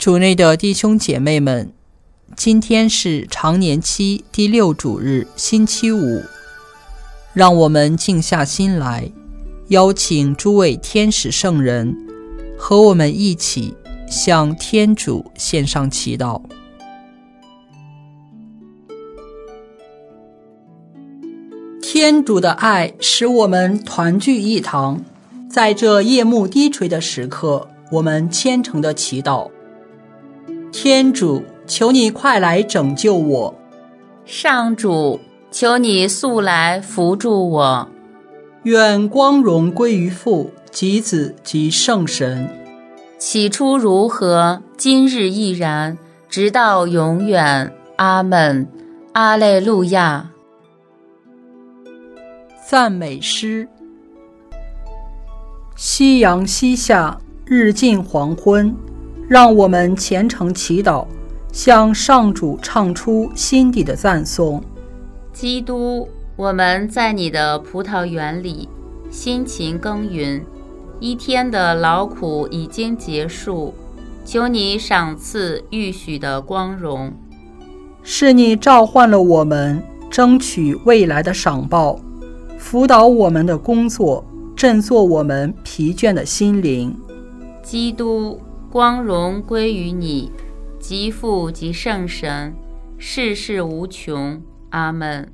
主内的弟兄姐妹们，今天是常年期第6主日，星期五。让我们静下心来，邀请诸位天使圣人和我们一起向天主献上祈祷。天主的爱使我们团聚一堂，在这夜幕低垂的时刻，我们虔诚地祈祷。天主，求你快来拯救我。 上主，求你速来扶助我。 愿光荣归于父、及子、及圣神。 起初如何，今日亦然，直到永远。阿们。阿肋路亚。 赞美诗。夕阳西下，日近黄昏，让我们虔诚祈祷，向上主唱出心底的赞颂。 基督，我们在你的葡萄园里辛勤耕耘，一天的劳苦已经结束，求你赏赐预许的光荣。 是你召唤了我们，争取未来的赏报，辅导我们的工作，振作我们疲倦的心灵。 基督，光荣归于你，及父及圣神，世世无穷。阿们。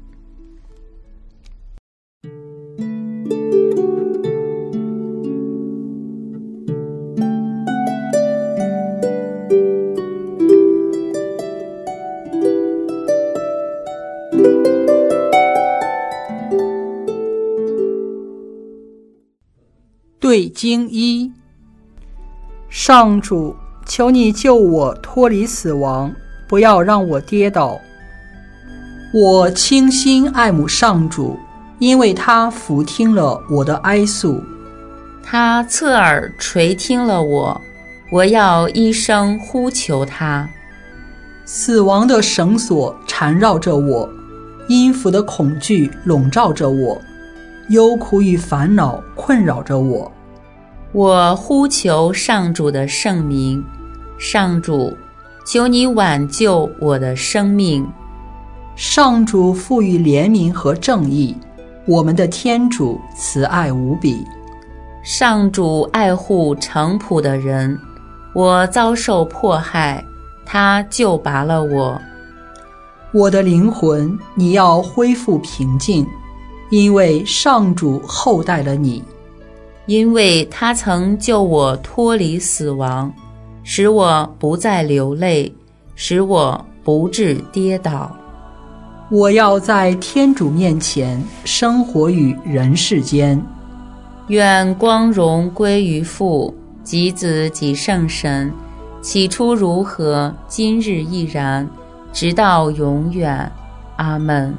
对经一。上主，求你救我脱离死亡，不要让我跌倒。我倾心爱慕上主，因为他俯听了我的哀诉。 他侧耳垂听了我要一声呼求他。 死亡的绳索缠绕着我，阴府的恐惧笼罩着我，忧苦与烦恼困扰着我。 我呼求上主的圣名，上主，求你挽救我的生命。 上主赋予怜悯和正义，我们的天主慈爱无比。 上主爱护诚朴的人，我遭受迫害，他救拔了我。 我的灵魂，你要恢复平静，因为上主厚待了你。 因为他曾救我脱离死亡，使我不再流泪，使我不致跌倒。 我要在天主面前生活于人世间。 愿光荣归于父、及子、及圣神，起初如何，今日亦然，直到永远。阿们。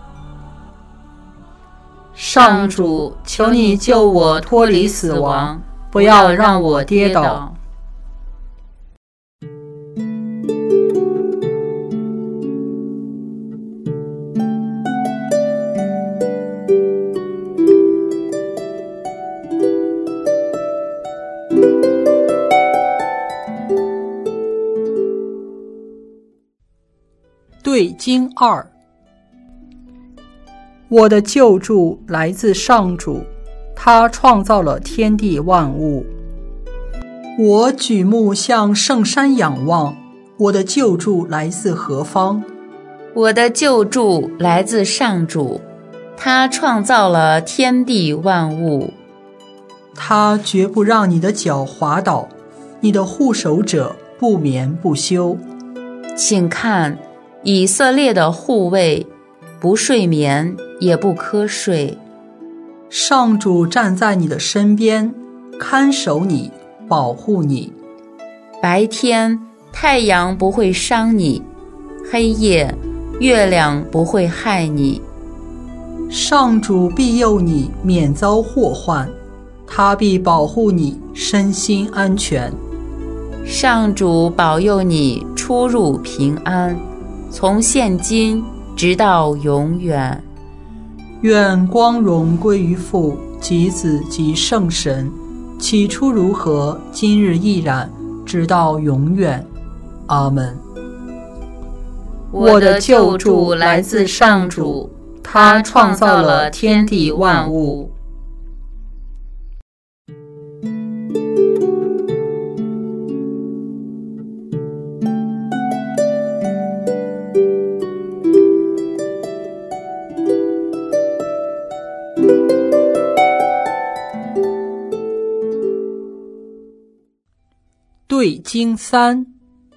上主，求你救我脱离死亡，不要让我跌倒。对经二。我的救助来自上主，他创造了天地万物。我举目向圣山仰望，我的救助来自何方？ 我的救助来自上主，他创造了天地万物。 他绝不让你的脚滑倒，你的护守者不眠不休。 请看，以色列的护卫不睡眠也不瞌睡。 上主站在你的身边，看守你，保护你。 白天太阳不会伤你，黑夜月亮不会害你。 上主庇佑你免遭祸患，他必保护你身心安全。 上主保佑你出入平安，从现今直到永远。 愿光荣归于父、及子、及圣神，起初如何，今日亦然，直到永远。 阿们。 我的救助来自上主，他创造了天地万物。 对经3。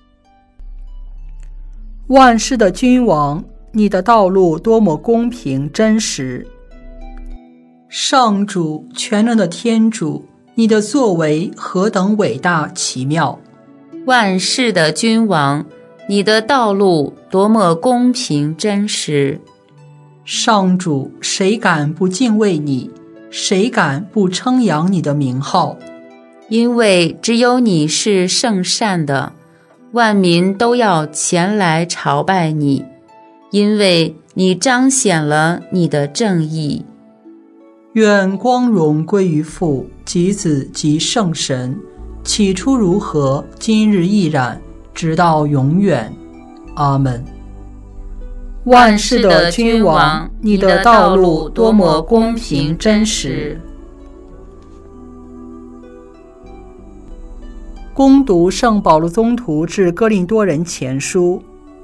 万世的君王，你的道路多么公平真实！上主，全能的天主，你的作为何等伟大奇妙！ 万世的君王，你的道路多么公平真实！ 上主，谁敢不敬畏你？谁敢不称扬你的名号？ 因为只有你是圣善的，万民都要前来朝拜你，因为你彰显了你的正义。 愿光荣归于父及子及圣神，起初如何，今日亦然，直到永远。阿们。万世的君王，你的道路多么公平真实！恭读圣保禄宗徒致哥林多人前书。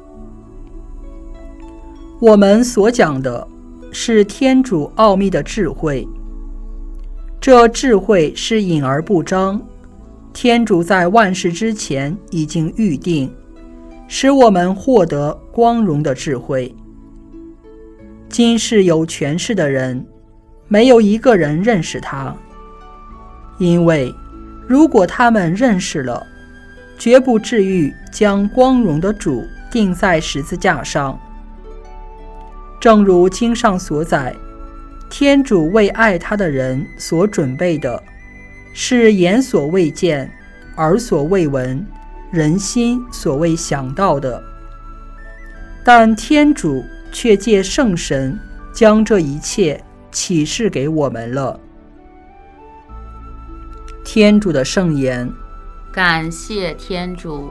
我们所讲的是天主奥秘的智慧，这智慧是隐而不彰，天主在万事之前已经预定，使我们获得光荣的智慧。今世有权势的人，没有一个人认识他，因为如果他们认识了，绝不至于将光荣的主钉在十字架上。正如经上所载，天主为爱他的人所准备的，是眼所未见，耳所未闻，人心所未想到的。但天主却借圣神将这一切启示给我们了。天主的圣言。 感谢天主。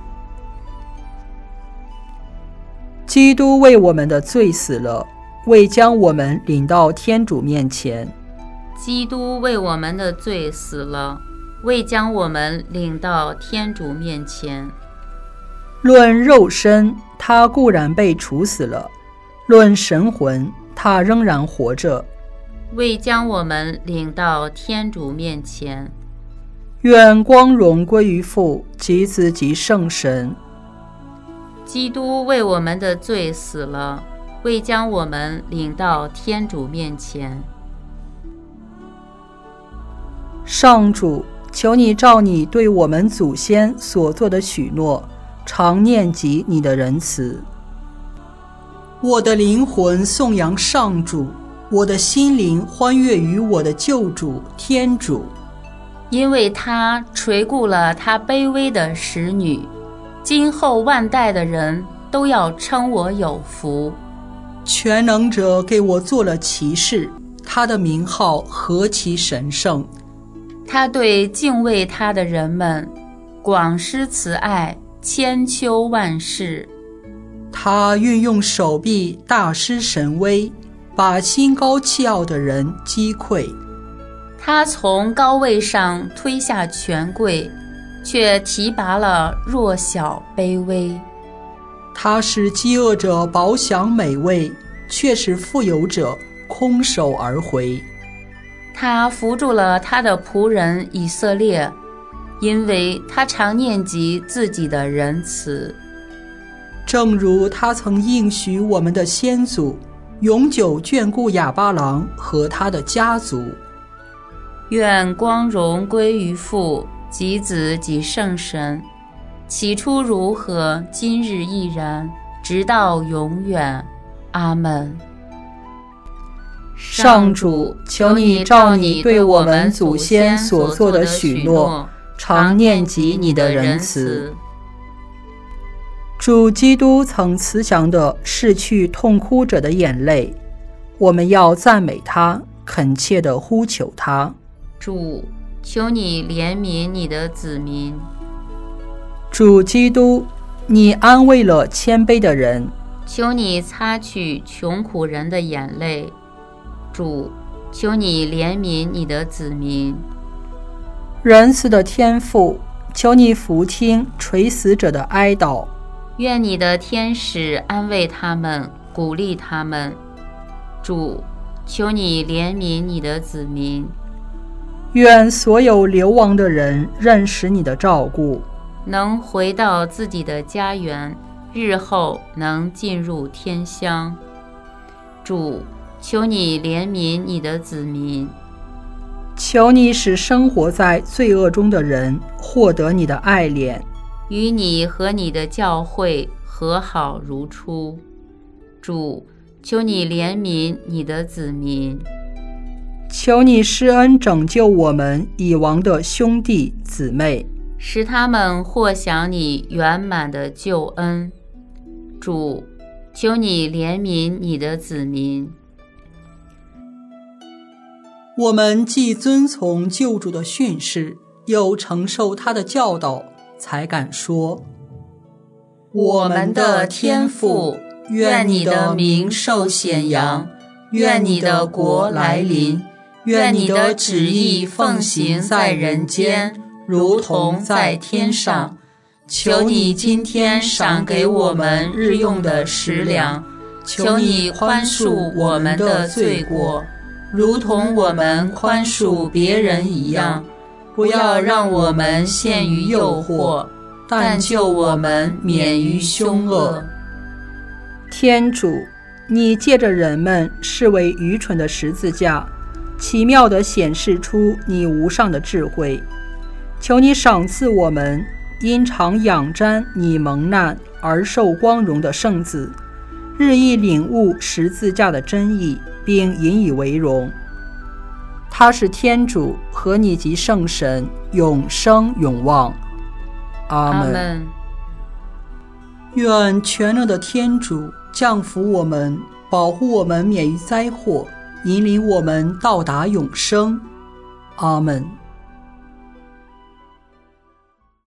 基督为我们的罪死了，为将我们领到天主面前。 基督为我们的罪死了，为将我们领到天主面前。 论肉身，他固然被处死了；论神魂，他仍然活着， 为将我们领到天主面前。 愿光荣归于父及子及圣神。 基督为我们的罪死了，为将我们领到天主面前。 上主，求你照你对我们祖先所做的许诺，常念及你的仁慈。我的灵魂颂扬上主，我的心灵欢悦于我的救主天主。 因为他垂顾了他卑微的使女，今后万代的人都要称我有福。 全能者给我做了骑士，他的名号何其神圣！ 他对敬畏他的人们广施慈爱，千秋万世。 他运用手臂大施神威，把心高气傲的人击溃。 他从高位上推下权贵，却提拔了弱小卑微。 他使饥饿者饱享美味，却使富有者空手而回。 他扶助了他的仆人以色列，因为他常念及自己的仁慈。 正如他曾应许我们的先祖，永久眷顾亚巴郎和他的家族。 愿光荣归于父及子及圣神，起初如何，今日亦然，直到永远。阿们。 上主，求你照你对我们祖先所做的许诺，常念及你的仁慈。主基督曾慈祥地拭去痛哭者的眼泪，我们要赞美他，恳切地呼求他。 主，求你怜悯你的子民。 主基督， 你安慰了谦卑的人。 求你擦去穷苦人的眼泪。主，求你怜悯你的子民。 仁慈的天父，求你俯听垂死者的哀悼。 愿你的天使安慰他们，鼓励他们。主，求你怜悯你的子民。 愿所有流亡的人认识你的照顾， 能回到自己的家园，日后能进入天乡。主，求你怜悯你的子民。 求你使生活在罪恶中的人获得你的爱怜， 与你和你的教会和好如初。主，求你怜悯你的子民。 求你施恩拯救我们已亡的兄弟姊妹， 使他们获享你圆满的救恩。主，求你怜悯你的子民。 我们既遵从救主的训示，又承受他的教导，才敢说： 我们的天父，愿你的名受显扬，愿你的国来临，愿你的旨意奉行在人间，如同在天上。求你今天赏给我们日用的食粮，求你宽恕我们的罪过，如同我们宽恕别人一样。不要让我们陷于诱惑，但救我们免于凶恶。 天主，你借着人们视为愚蠢的十字架，奇妙地显示出你无上的智慧。求你赏赐我们因常仰瞻你蒙难而受光荣的圣子，日益领悟十字架的真意，并引以为荣。他是天主和你及圣神永生永望。阿们。愿全能的天主降福我们，保护我们免于灾祸，引领我们到达永生。阿们。